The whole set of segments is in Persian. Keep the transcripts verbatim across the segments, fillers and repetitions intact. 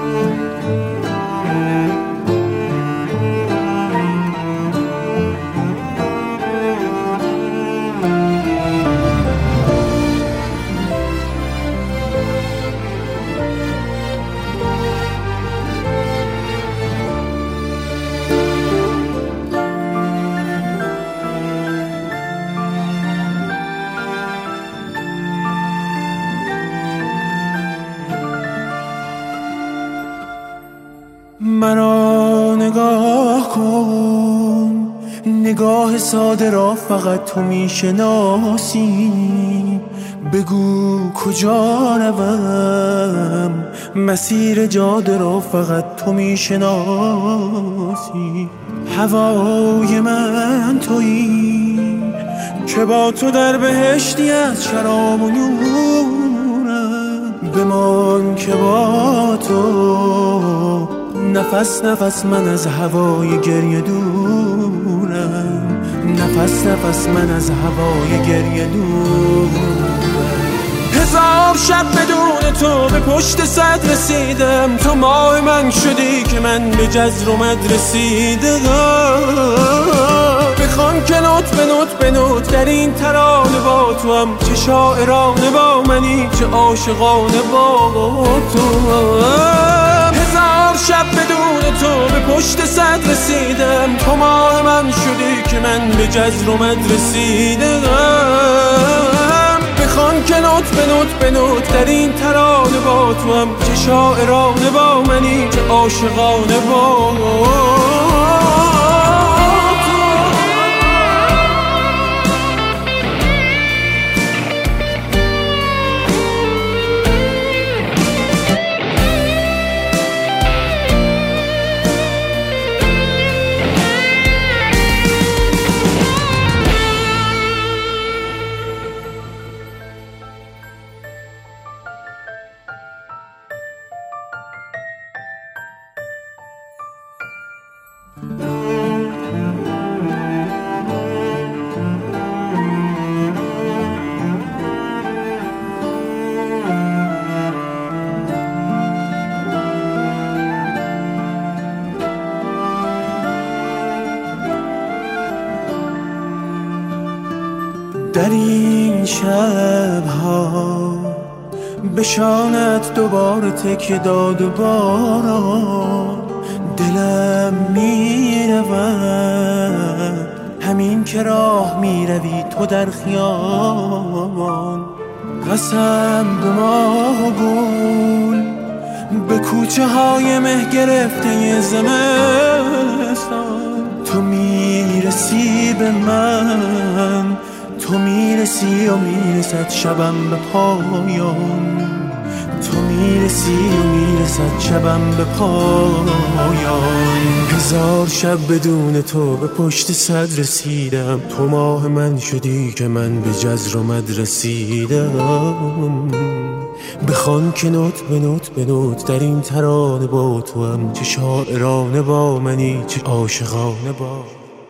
مرا نگاه کن، نگاه ساده را فقط تو میشناسی. بگو کجا روم، مسیر جاده را فقط تو میشناسی. هوای من تویی که با تو در بهشتی از شراب و نورم. بمان که با تو نفس نفس من از هوای گریه دورم. نفس نفس من از هوای گریه دورم. هزار شب بدون تو به پشت صد رسیدم. تو ماه من شدی که من به جزر و مد رسیدم. بخوان که نوت به نوت به نوت در این ترانه با تو هم. چه شاعرانه با منی، چه عاشقانه با تو هم. هزار شب بدون تو به پشت صد رسیدم. تو ماه من شدی که من به جزر و مد رسیدم. بخوان که نوت به نوت به نوت در این ترانه با تو هم. چه شاعرانه با منی، چه عاشقانه با در این شبها به شانت دوباره تکیه داد و باران. دلم میرود همین که راه میروی تو در خیابان. قسم به ماه و گل، به کوچه های مه گرفته زمستان. تو میرسی به من، تو میرسی و میرسد شبم به پایان. تو میرسی و میرسد شبم به پایان. هزار شب بدون تو به پشت صد رسیدم. تو ماه من شدی که من به جزر و مد رسیدم. بخوان که نوت به نوت به نوت در این ترانه با تو هم. چه شاعرانه با منی، چه عاشقانه با.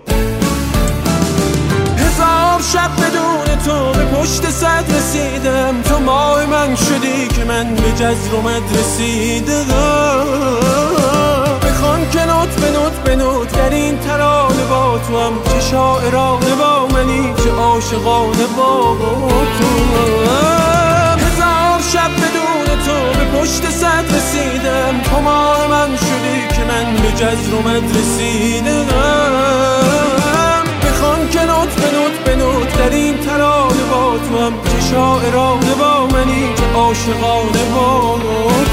شب بدون تو به پشت صد رسیدم. تو ماه من شدی که من به جزر و مد رسیدم. بخوان که نوت به نوت به نوت در این ترانه با تو هم. چه شاعرانه با منی، چه عاشقانه با تو هم. هزار شب بدون تو به پشت صد رسیدم. تو ماه من شدی که من به جزر و مد رسیدم. بخوان که نوت به نوت به نوت در این ترانه با تو هم. چه شاعرانه با منی، چه عاشقانه با